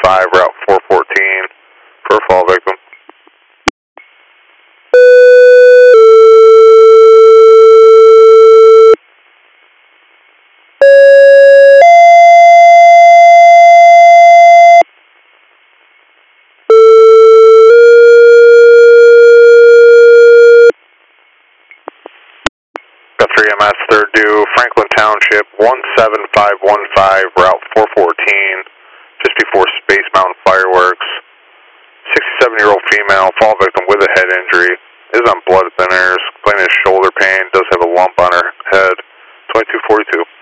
Route 414 for a fall victim. Got 3 MS, third due, Franklin Township, 17515, Route 414, just before Space Mountain Fireworks. 67-year-old female, fall victim with a head injury, is on blood thinners, complaining of shoulder pain, does have a lump on her head. 2242.